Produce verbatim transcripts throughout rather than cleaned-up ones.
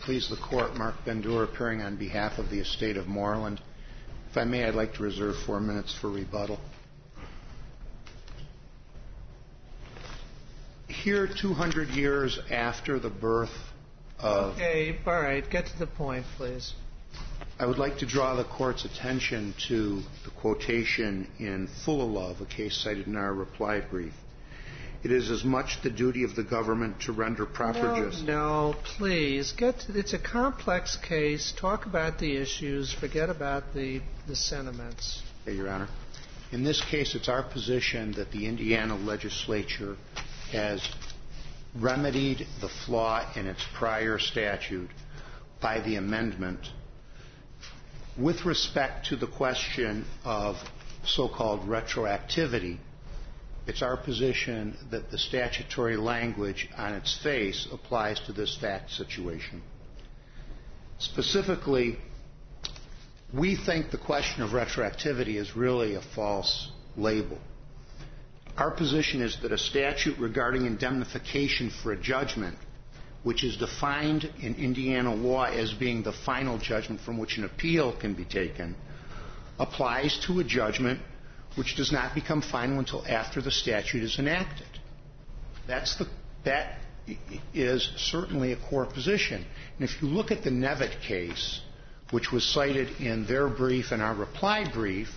Please the Court, Mark Bendur appearing on behalf of the estate of Moreland. If I may, I'd like to reserve four minutes for rebuttal. Here, two hundred years after the birth of... Okay, all right, get to the point, please. I would like to draw the Court's attention to the quotation in Fulalove, a case cited in our reply brief. It is as much the duty of the government to render proper no, justice. No, please. Get to, it's a complex case. Talk about the issues. Forget about the, the sentiments. Okay, Your Honor. In this case, it's our position that the Indiana legislature has remedied the flaw in its prior statute by the amendment with respect to the question of so-called retroactivity. It's our position that the statutory language on its face applies to this fact situation. Specifically, we think the question of retroactivity is really a false label. Our position is that a statute regarding indemnification for a judgment, which is defined in Indiana law as being the final judgment from which an appeal can be taken, applies to a judgment which does not become final until after the statute is enacted. That's the, that is certainly a core position. And if you look at the Nevitt case, which was cited in their brief and our reply brief,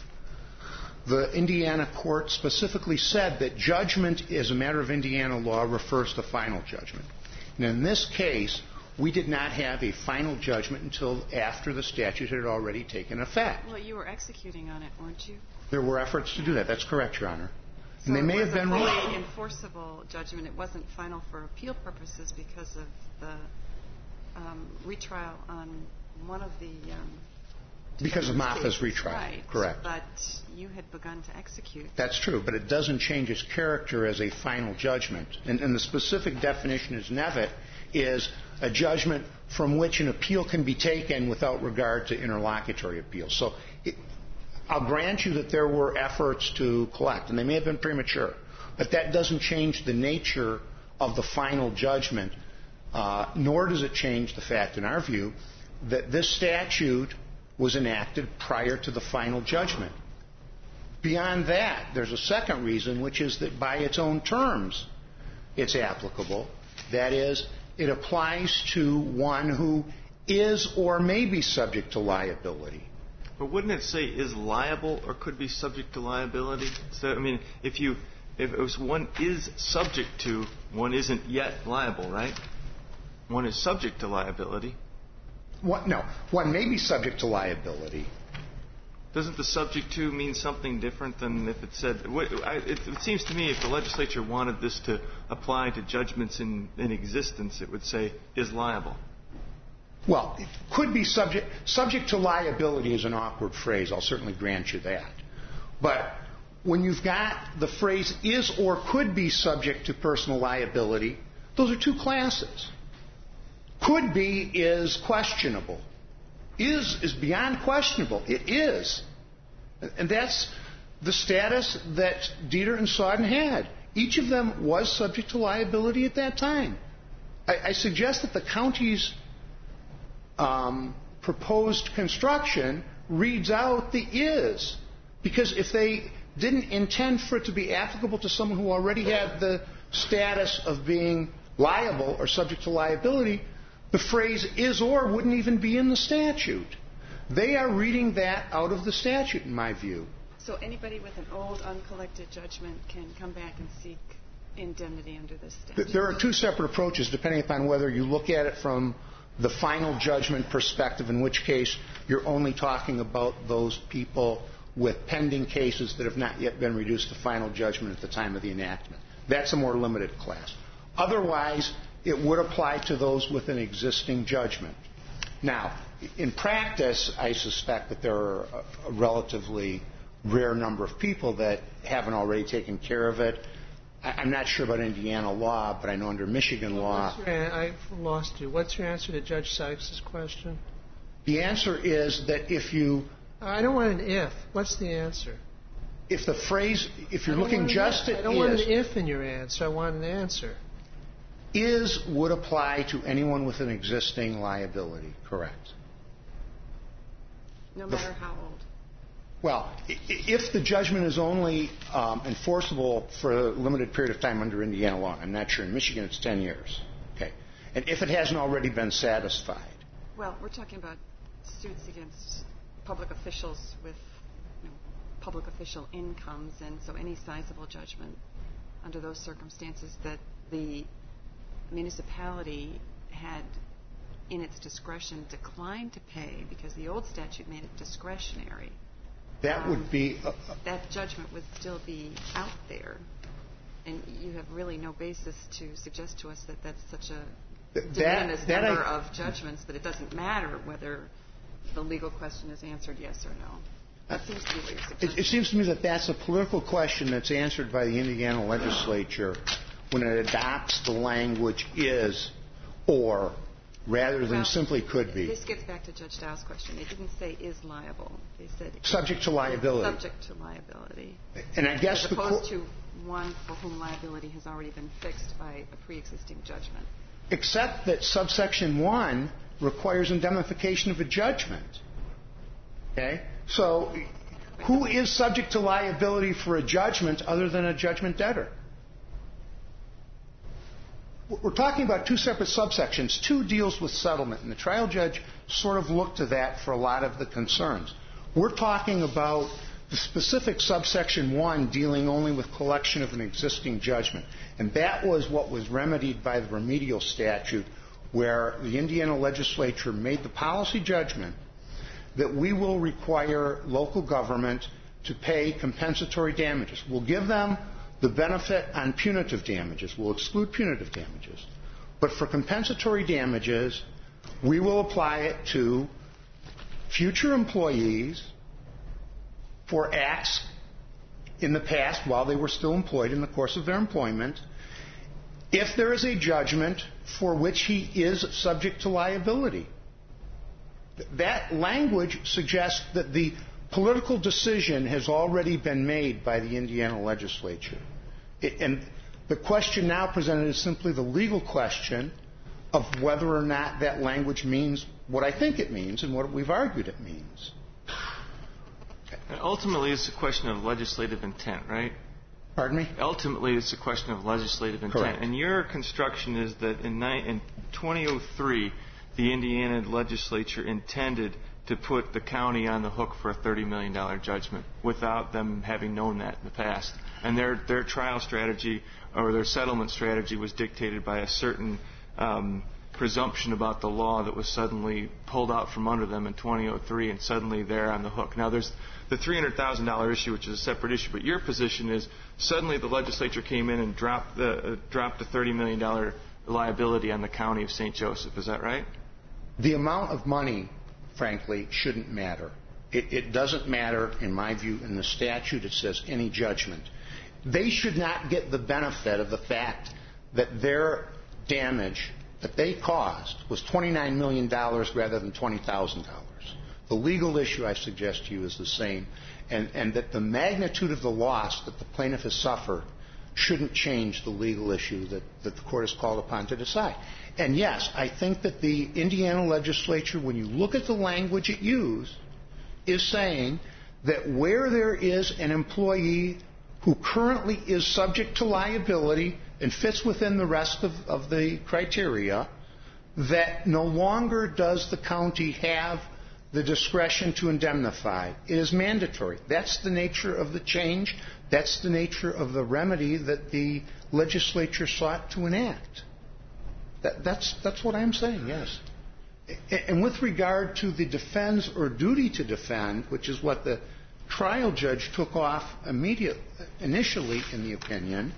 the Indiana court specifically said that judgment as a matter of Indiana law refers to final judgment. And in this case, we did not have a final judgment until after the statute had already taken effect. Well, you were executing on it, weren't you? There were efforts to do that. That's correct, Your Honor. So and they may have been wrong. It was a wrong. fully enforceable judgment. It wasn't final for appeal purposes because of the um, retrial on one of the... Um, because of Maffa's retrial. Right. Correct. But you had begun to execute. That's true, but it doesn't change its character as a final judgment. And, and the specific definition as Nevitt is a judgment from which an appeal can be taken without regard to interlocutory appeals. So it, I'll grant you that there were efforts to collect, and they may have been premature, but that doesn't change the nature of the final judgment, uh, nor does it change the fact, in our view, that this statute was enacted prior to the final judgment. Beyond that, there's a second reason, which is that by its own terms, it's applicable. That is, it applies to one who is or may be subject to liability. But wouldn't it say is liable or could be subject to liability? So, I mean, if you, if it was one is subject to, one isn't yet liable, right? One is subject to liability. What? No, one may be subject to liability. Doesn't the subject to mean something different than if it said? It, it seems to me if the legislature wanted this to apply to judgments in, in existence, it would say is liable. Well, it could be subject. Subject to liability is an awkward phrase. I'll certainly grant you that. But when you've got the phrase is or could be subject to personal liability, those are two classes. Could be is questionable. Is is beyond questionable. It is. And that's the status that Dieter and Sodden had. Each of them was subject to liability at that time. I, I suggest that the county's um, proposed construction reads out the is. Because if they didn't intend for it to be applicable to someone who already had the status of being liable or subject to liability, the phrase is or wouldn't even be in the statute. They are reading that out of the statute, in my view. So anybody with an old uncollected judgment can come back and seek indemnity under this statute? There are two separate approaches depending upon whether you look at it from the final judgment perspective, in which case you're only talking about those people with pending cases that have not yet been reduced to final judgment at the time of the enactment. That's a more limited class. Otherwise, it would apply to those with an existing judgment. Now, in practice, I suspect that there are a, a relatively rare number of people that haven't already taken care of it. I, I'm not sure about Indiana law, but I know under Michigan law... What's your, I've lost you. What's your answer to Judge Sykes' question? The answer is that if you... I don't want an if. What's the answer? If the phrase, if you're looking just at is... I don't want an if in your answer. I want an answer. is would apply to anyone with an existing liability, correct? No matter how old. Well, if the judgment is only um, enforceable for a limited period of time under Indiana law, I'm not sure. In Michigan, it's ten years. Okay. And if it hasn't already been satisfied. Well, we're talking about suits against public officials with you know, public official incomes, and so any sizable judgment under those circumstances that the municipality had in its discretion declined to pay because the old statute made it discretionary. That um, would be... Uh, that judgment would still be out there. And you have really no basis to suggest to us that that's such a de minimis number I, of judgments that it doesn't matter whether the legal question is answered yes or no. That seems to be what you're suggesting. It, it seems to me that that's a political question that's answered by the Indiana legislature when it adopts the language is or rather than well, simply could be. This gets back to Judge Dow's question. They didn't say is liable. They said subject to liability. Subject to liability. And I guess as the opposed to one for whom liability has already been fixed by a pre-existing judgment. Except that subsection one requires indemnification of a judgment. Okay? So who is subject to liability for a judgment other than a judgment debtor? We're talking about two separate subsections. Two deals with settlement, and the trial judge sort of looked to that for a lot of the concerns. We're talking about the specific subsection one dealing only with collection of an existing judgment. And that was what was remedied by the remedial statute, where the Indiana legislature made the policy judgment that we will require local government to pay compensatory damages. We'll give them the benefit on punitive damages. We'll exclude punitive damages. But for compensatory damages, we will apply it to future employees for acts in the past while they were still employed in the course of their employment, if there is a judgment for which he is subject to liability. That language suggests that the political decision has already been made by the Indiana legislature. It, and the question now presented is simply the legal question of whether or not that language means what I think it means and what we've argued it means. And ultimately, it's a question of legislative intent, right? Pardon me? Ultimately, it's a question of legislative intent. Correct. And your construction is that in, ni- in twenty oh three, the Indiana legislature intended to put the county on the hook for a thirty million dollars judgment without them having known that in the past. And their, their trial strategy or their settlement strategy was dictated by a certain um, presumption about the law that was suddenly pulled out from under them in twenty oh three, and suddenly they're on the hook. Now, there's the three hundred thousand dollars issue, which is a separate issue, but your position is suddenly the legislature came in and dropped the, uh, dropped the thirty million dollars liability on the county of Saint Joseph. Is that right? The amount of money, frankly, shouldn't matter. It, it doesn't matter, in my view. In the statute, it says any judgment. They should not get the benefit of the fact that their damage that they caused was twenty-nine million dollars rather than twenty thousand dollars. The legal issue, I suggest to you, is the same, and, and that the magnitude of the loss that the plaintiff has suffered shouldn't change the legal issue that, that the court is called upon to decide. And yes, I think that the Indiana legislature, when you look at the language it used, is saying that where there is an employee who currently is subject to liability and fits within the rest of, of the criteria, that no longer does the county have the discretion to indemnify. It is mandatory. That's the nature of the change. That's the nature of the remedy that the legislature sought to enact. That, that's, that's what I'm saying, yes. And with regard to the defense or duty to defend, which is what the trial judge took off immediately, initially in the opinion,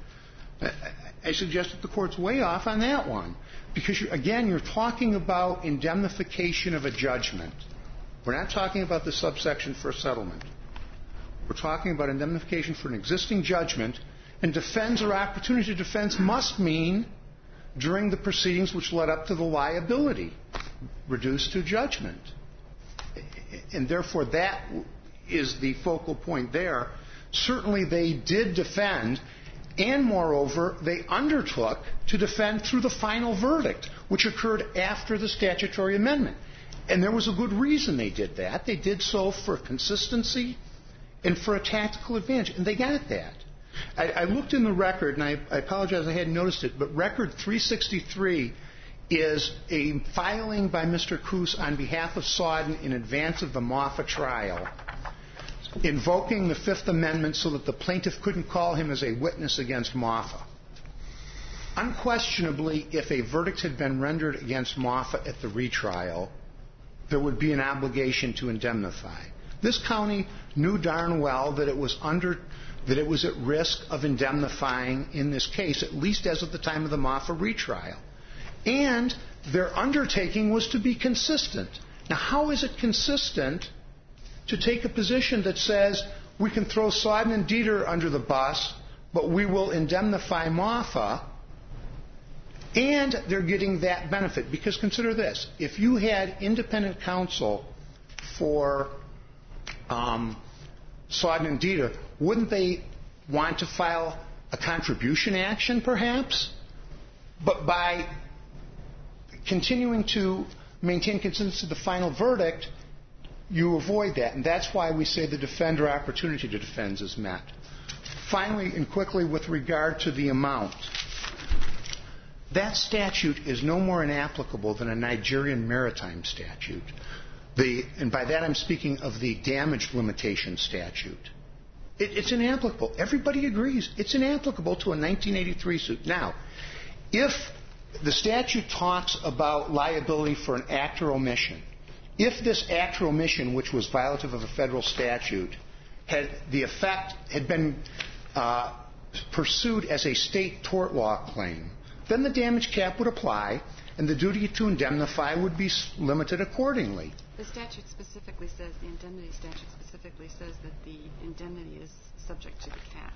I suggest that the court's way off on that one. Because, you, again, you're talking about indemnification of a judgment. We're not talking about the subsection for a settlement. We're talking about indemnification for an existing judgment, and defense or opportunity to defense must mean during the proceedings which led up to the liability reduced to judgment. And therefore, that is the focal point there. Certainly, they did defend, And moreover, they undertook to defend through the final verdict, which occurred after the statutory amendment. And there was a good reason they did that. They did so for consistency and for a tactical advantage, and they got that. I, I looked in the record, and I, I apologize I hadn't noticed it, but record three sixty-three is a filing by Mister Coos on behalf of Sawden in advance of the Moffa trial, invoking the Fifth Amendment so that the plaintiff couldn't call him as a witness against Moffa. Unquestionably, if a verdict had been rendered against Moffa at the retrial, there would be an obligation to indemnify. This county knew darn well that it was under that it was at risk of indemnifying in this case, at least as of the time of the Moffa retrial. And their undertaking was to be consistent. Now, how is it consistent to take a position that says we can throw Sawden and Dieter under the bus, but we will indemnify Moffa, and they're getting that benefit? Because consider this. If you had independent counsel for um, Sawden and Dieter, wouldn't they want to file a contribution action, perhaps? But by continuing to maintain consistency to the final verdict, you avoid that. And that's why we say the defender opportunity to defend is met. Finally and quickly, with regard to the amount, that statute is no more inapplicable than a Nigerian maritime statute. The, and by that I'm speaking of the damage limitation statute. It, it's inapplicable. Everybody agrees it's inapplicable to a nineteen eighty-three suit. Now, if the statute talks about liability for an act or omission, if this act or omission, which was violative of a federal statute, had the effect had been uh, pursued as a state tort law claim, then the damage cap would apply, and the duty to indemnify would be limited accordingly. The statute specifically says, the indemnity statute specifically says that the indemnity is subject to the cap.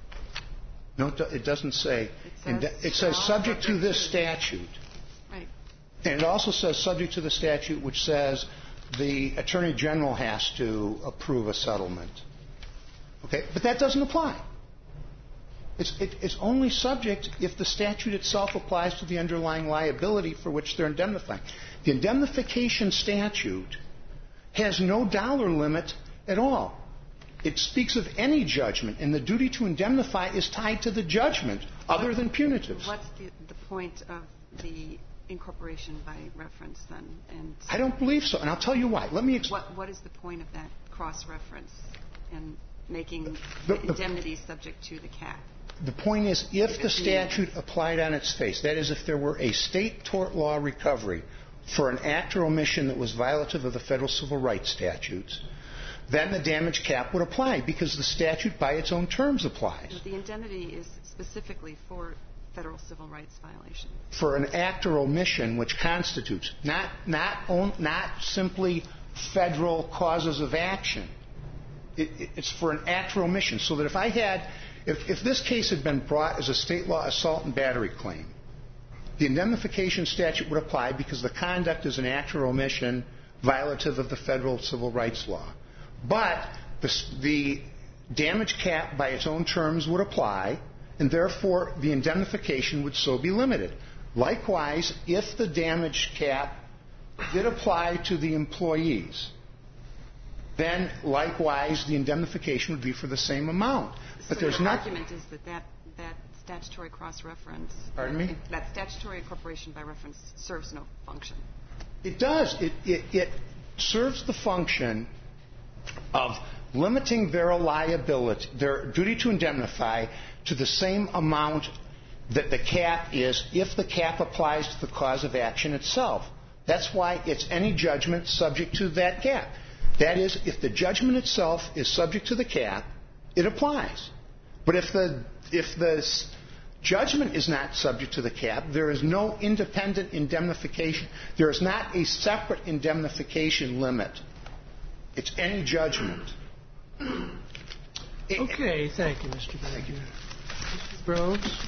No, it doesn't say. It says, it says subject to this statute. Right. And it also says subject to the statute, which says the Attorney General has to approve a settlement. Okay? But that doesn't apply. It's, it, it's only subject if the statute itself applies to the underlying liability for which they're indemnifying. The indemnification statute has no dollar limit at all. It speaks of any judgment, and the duty to indemnify is tied to the judgment other than punitives. What's the, the point of the incorporation by reference then? And I don't believe so, and I'll tell you why. Let me explain. What, what is the point of that cross-reference and making the, the indemnity subject to the cap? The point is, if the statute applied on its face, that is, if there were a state tort law recovery for an act or omission that was violative of the federal civil rights statutes, then the damage cap would apply because the statute by its own terms applies. But the indemnity is specifically for federal civil rights violations. For an act or omission which constitutes, not, not, on, not simply federal causes of action. It, it, it's for an act or omission. So that if I had, if, if this case had been brought as a state law assault and battery claim, the indemnification statute would apply because the conduct is an act or omission violative of the federal civil rights law. But the, the damage cap by its own terms would apply, and therefore the indemnification would so be limited. Likewise, if the damage cap did apply to the employees, then likewise the indemnification would be for the same amount. But so there's your not. argument is that, that that statutory cross-reference. Pardon me? That statutory incorporation by reference serves no function. It does. It, it, it serves the function of limiting their liability, their duty to indemnify, to the same amount that the cap is if the cap applies to the cause of action itself. That's why it's any judgment subject to that cap. That is, if the judgment itself is subject to the cap, it applies. But if the if the judgment is not subject to the cap, there is no independent indemnification. There is not a separate indemnification limit. It's any judgment. Okay, thank you, Mister Thank you. Mister Groves.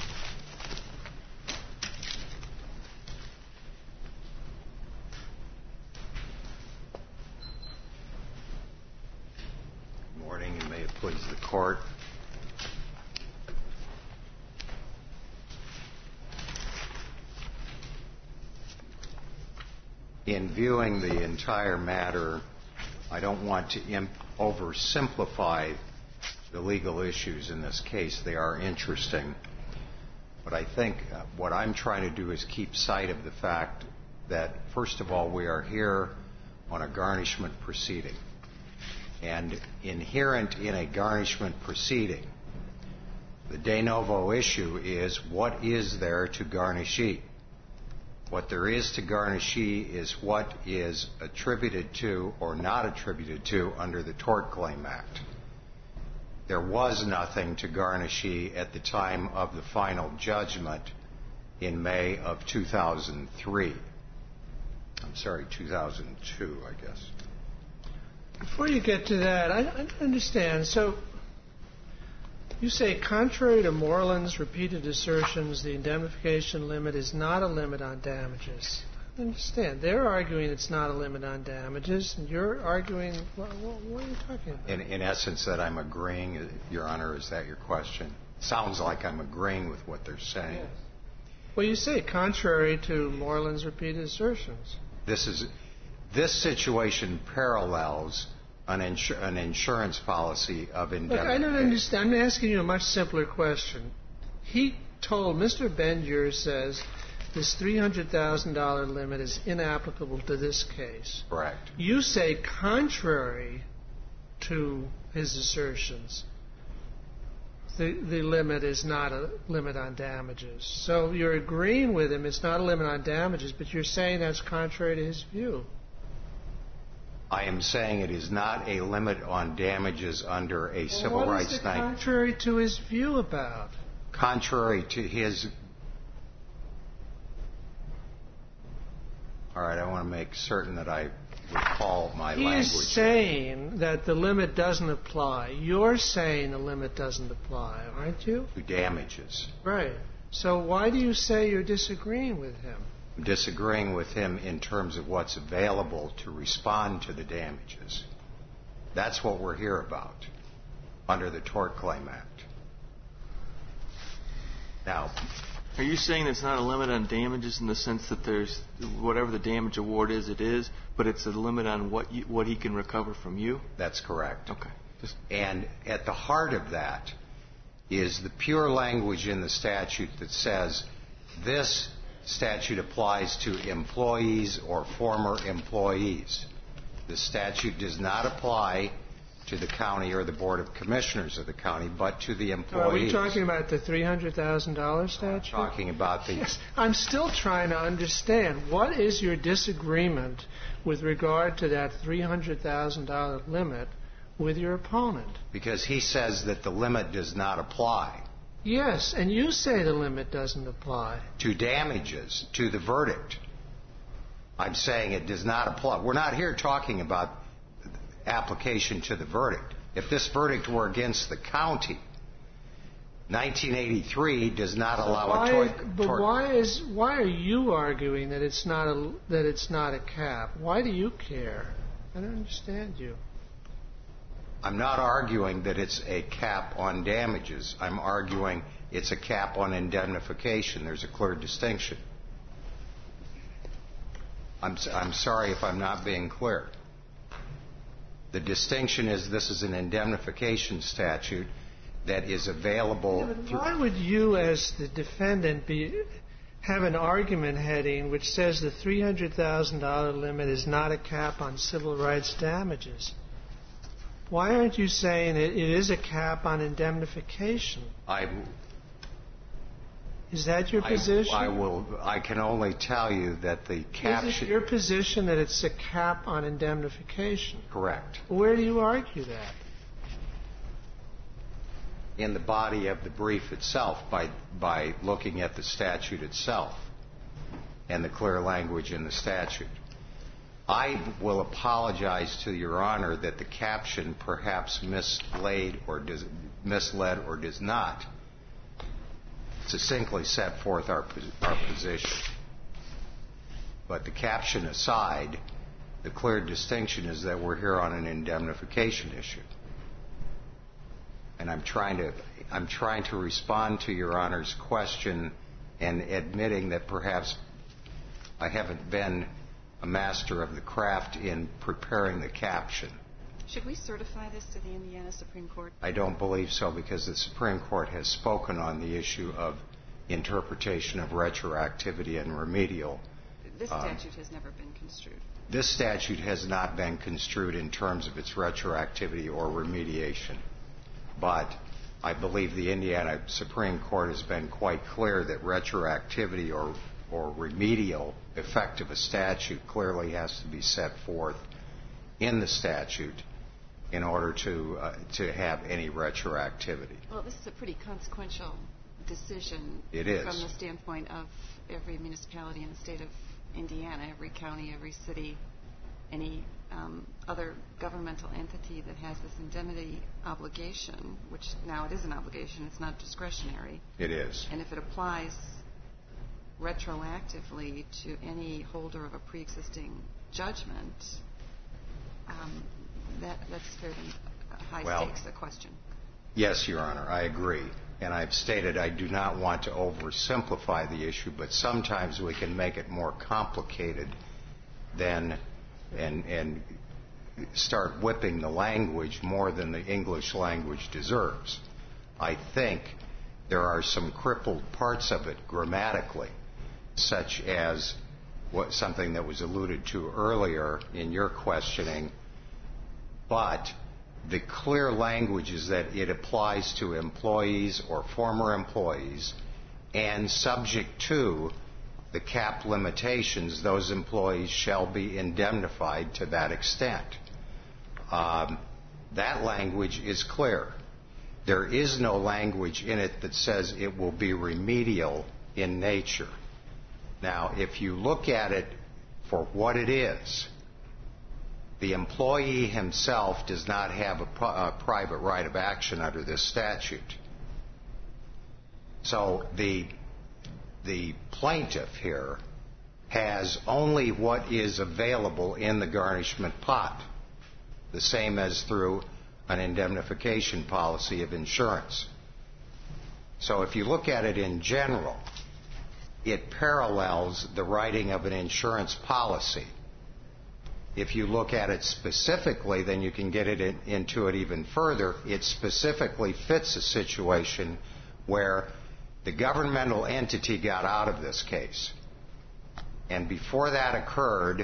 Good morning, and may it please the court. reviewing the entire matter, I don't want to imp- oversimplify the legal issues in this case. They are interesting. But I think uh, what I'm trying to do is keep sight of the fact that, first of all, we are here on a garnishment proceeding. And inherent in a garnishment proceeding, the de novo issue is, what is there to garnishee? What there is to garnishee is what is attributed to or not attributed to under the Tort Claim Act. There was nothing to garnishee at the time of the final judgment in May of two thousand three. I'm sorry, two thousand two, I guess. Before you get to that, I don't understand. So you say, contrary to Moreland's repeated assertions, the indemnification limit is not a limit on damages. I understand. They're arguing it's not a limit on damages, and you're arguing, what, what are you talking about? In, in essence, that I'm agreeing, Your Honor, is that your question? Sounds like I'm agreeing with what they're saying. Yes. Well, you say, contrary to Moreland's repeated assertions. This is this situation parallels an, insur- an insurance policy of indemnification. Look, I don't understand. I'm asking you a much simpler question. He told, Mister Bendier says, this three hundred thousand dollars limit is inapplicable to this case. Correct. You say, contrary to his assertions, the, the limit is not a limit on damages. So you're agreeing with him, it's not a limit on damages, but you're saying that's contrary to his view. I am saying it is not a limit on damages under a well, civil what rights is it night. Contrary to his view about? Contrary to his. All right, I want to make certain that I recall my he language. He's saying that the limit doesn't apply. You're saying the limit doesn't apply, aren't you? To damages. Right. So why do you say you're disagreeing with him? I'm disagreeing with him in terms of what's available to respond to the damages. That's what we're here about under the Tort Claim Act. Now, are you saying it's not a limit on damages in the sense that there's whatever the damage award is, it is, but it's a limit on what you, what he can recover from you? That's correct. Okay. Just and at the heart of that is the pure language in the statute that says this statute applies to employees or former employees. The statute does not apply to the county or the Board of Commissioners of the county, but to the employees. Are we talking about the three hundred thousand dollars statute? I'm talking about the... Yes. I'm still trying to understand. What is your disagreement with regard to that three hundred thousand dollars limit with your opponent? Because he says that the limit does not apply. Yes, and you say the limit doesn't apply. To damages, to the verdict. I'm saying it does not apply. We're not here talking about application to the verdict. If this verdict were against the county, nineteen eighty-three does not allow why, a tort. But tort. why is why are you arguing that it's not a that it's not a cap? Why do you care? I don't understand you. I'm not arguing that it's a cap on damages. I'm arguing it's a cap on indemnification. There's a clear distinction. I'm, I'm sorry if I'm not being clear. The distinction is this is an indemnification statute that is available. Yeah, but why would you, as the defendant, be have an argument heading which says the three hundred thousand dollars limit is not a cap on civil rights damages? Why aren't you saying it, it is a cap on indemnification? I, is that your I, position? I will. I can only tell you that the cap. Is it your position that it's a cap on indemnification? Correct. Where do you argue that? In the body of the brief itself, by by looking at the statute itself and the clear language in the statute. I will apologize to Your Honor that the caption perhaps mislaid or does, misled or does not succinctly set forth our, our position. But the caption aside, the clear distinction is that we're here on an indemnification issue. And I'm trying to I'm trying to respond to Your Honor's question and admitting that perhaps I haven't been a master of the craft in preparing the caption. Should we certify this to the Indiana Supreme Court? I don't believe so, because the Supreme Court has spoken on the issue of interpretation of retroactivity and remedial. This statute um, has never been construed. This statute has not been construed in terms of its retroactivity or remediation. But I believe the Indiana Supreme Court has been quite clear that retroactivity or, or remedial effect of a statute clearly has to be set forth in the statute in order to uh, to have any retroactivity. Well, this is a pretty consequential decision. It is. From the standpoint of every municipality in the state of Indiana, every county, every city, any um, other governmental entity that has this indemnity obligation, which now it is an obligation, it's not discretionary. It is. And if it applies retroactively to any holder of a pre-existing judgment, um, that, that's fairly high well, stakes, a question. Yes, Your Honor, I agree. And I've stated I do not want to oversimplify the issue, but sometimes we can make it more complicated than and, and start whipping the language more than the English language deserves. I think there are some crippled parts of it grammatically, such as what, something that was alluded to earlier in your questioning, but the clear language is that it applies to employees or former employees, and subject to the cap limitations, those employees shall be indemnified to that extent. Um, that language is clear. There is no language in it that says it will be remedial in nature. Now, if you look at it for what it is, the employee himself does not have a, a private right of action under this statute. So the, the plaintiff here has only what is available in the garnishment pot, the same as through an indemnification policy of insurance. So if you look at it in general, it parallels the writing of an insurance policy. If you look at it specifically, then you can get it in, into it even further. It specifically fits a situation where the governmental entity got out of this case. And before that occurred,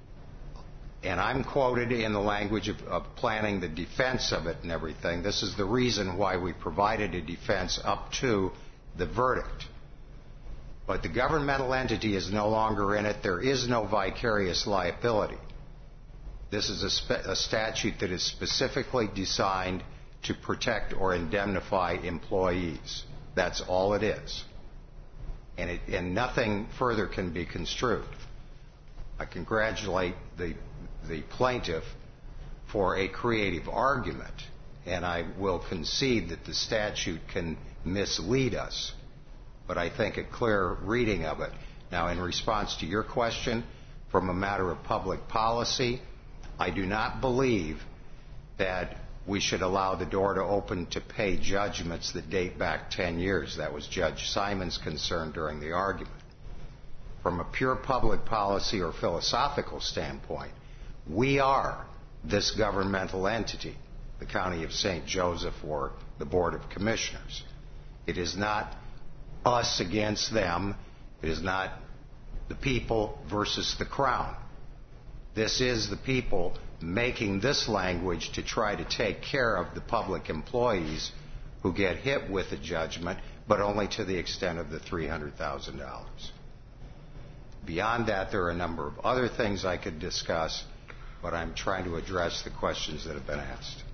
and I'm quoted in the language of, of planning the defense of it and everything, this is the reason why we provided a defense up to the verdict. But the governmental entity is no longer in it. There is no vicarious liability. This is a, spe- a statute that is specifically designed to protect or indemnify employees. That's all it is. And, it, and nothing further can be construed. I congratulate the, the plaintiff for a creative argument, and I will concede that the statute can mislead us, but I think a clear reading of it. Now, in response to your question, from a matter of public policy, I do not believe that we should allow the door to open to pay judgments that date back ten years. That was Judge Simon's concern during the argument. From a pure public policy or philosophical standpoint, we are this governmental entity, the County of Saint Joseph or the Board of Commissioners. It is not us against them. It is not the people versus the Crown. This is the people making this language to try to take care of the public employees who get hit with a judgment, but only to the extent of the three hundred thousand dollars. Beyond that, there are a number of other things I could discuss, but I'm trying to address the questions that have been asked.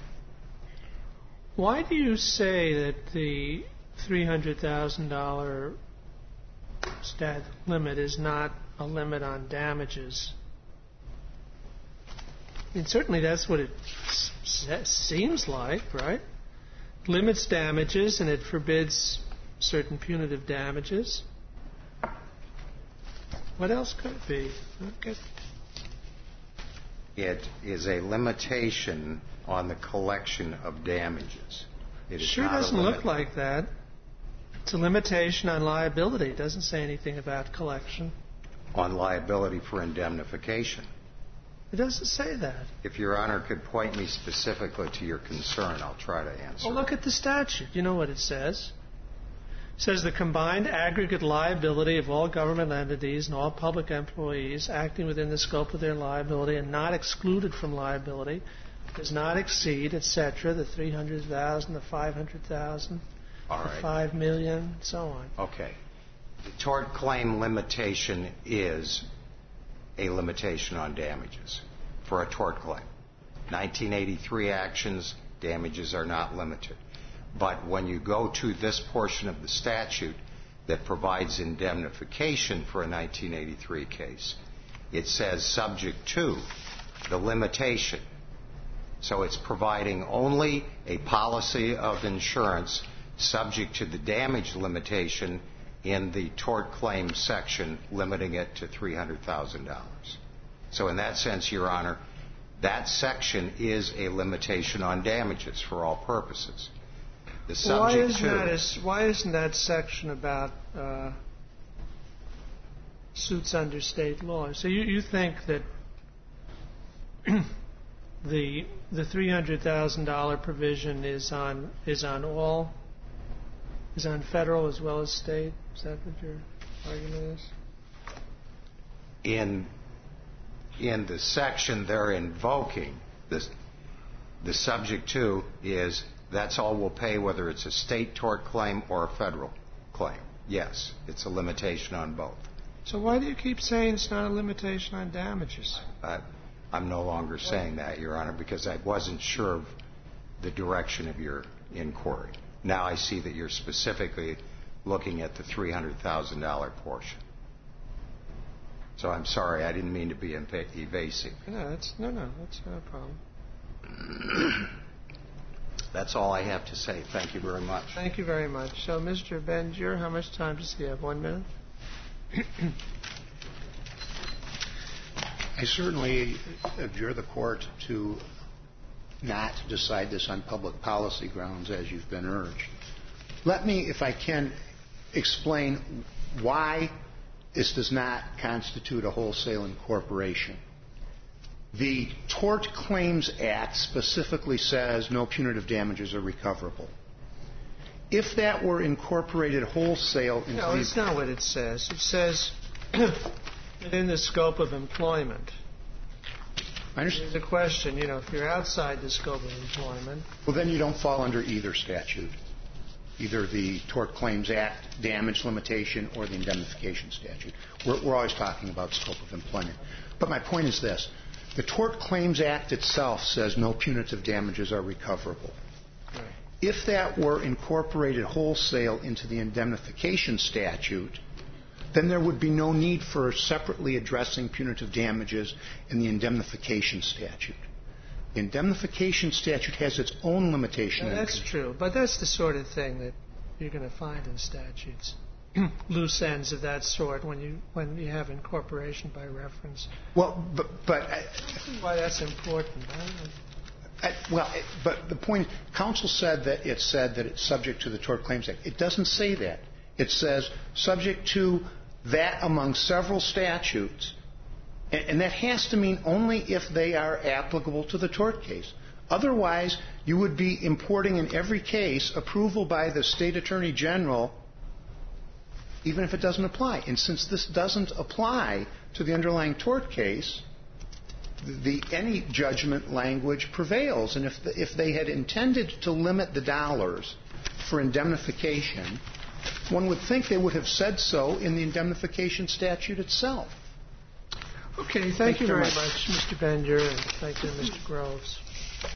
Why do you say that the three hundred thousand dollars stat limit is not a limit on damages? I mean, certainly that's what it s- seems like, right? Limits damages and it forbids certain punitive damages. What else could it be? Okay. It is a limitation on the collection of damages. It is sure not doesn't a limit. look like that. It's a limitation on liability. It doesn't say anything about collection. on liability for indemnification. It doesn't say that. If Your Honor could point me specifically to your concern, I'll try to answer. Well, look at the statute. You know what it says. It says the combined aggregate liability of all government entities and all public employees acting within the scope of their liability and not excluded from liability does not exceed, et cetera, the three hundred thousand dollars, the five hundred thousand dollars, right. the five million dollars, and so on. Okay. The tort claim limitation is a limitation on damages for a tort claim. nineteen eighty-three actions, damages are not limited. But when you go to this portion of the statute that provides indemnification for a nineteen eighty-three case, it says subject to the limitation. So it's providing only a policy of insurance subject to the damage limitation in the tort claim section, limiting it to three hundred thousand dollars. So in that sense, Your Honor, that section is a limitation on damages for all purposes. The subject why isn't to, that a, why isn't that section about uh, suits under state law? So you, you think that the the three hundred thousand dollar provision is on is on all is on federal as well as state? Is that what your argument is? In in the section they're invoking, this, the subject to is that's all we'll pay, whether it's a state tort claim or a federal claim. Yes, it's a limitation on both. So why do you keep saying it's not a limitation on damages? Uh, I'm no longer saying that, Your Honor, because I wasn't sure of the direction of your inquiry. Now I see that you're specifically looking at the three hundred thousand dollars portion. So I'm sorry, I didn't mean to be evasive. No, that's, no, no, that's not a problem. That's all I have to say. Thank you very much. Thank you very much. So, Mister Benjure, how much time does he have? One minute? I certainly adjure the court to not decide this on public policy grounds as you've been urged. Let me, if I can, explain why this does not constitute a wholesale incorporation. The Tort Claims Act specifically says no punitive damages are recoverable. If that were incorporated wholesale into No, the... it's not what it says. It says within the scope of employment. I understand. There's a question, you know, if you're outside the scope of employment... Well, then you don't fall under either statute, either the Tort Claims Act damage limitation or the indemnification statute. We're, we're always talking about scope of employment. But my point is this. The Tort Claims Act itself says no punitive damages are recoverable. Right. If that were incorporated wholesale into the indemnification statute, then there would be no need for separately addressing punitive damages in the indemnification statute. The indemnification statute has its own limitation. No, that's true, but that's the sort of thing that you're going to find in statutes. Loose ends of that sort when you when you have incorporation by reference. Well, but, but I, why that's important. I don't know. I, well, it, but the point, counsel said that it said that it's subject to the Tort Claims Act. It doesn't say that. It says subject to that among several statutes, and, and that has to mean only if they are applicable to the tort case. Otherwise, you would be importing in every case approval by the state attorney general, even if it doesn't apply. And since this doesn't apply to the underlying tort case, the any judgment language prevails. And if the, if they had intended to limit the dollars for indemnification, one would think they would have said so in the indemnification statute itself. Okay, thank, thank you very much, much Mister Benjure, and thank you, Mister Groves.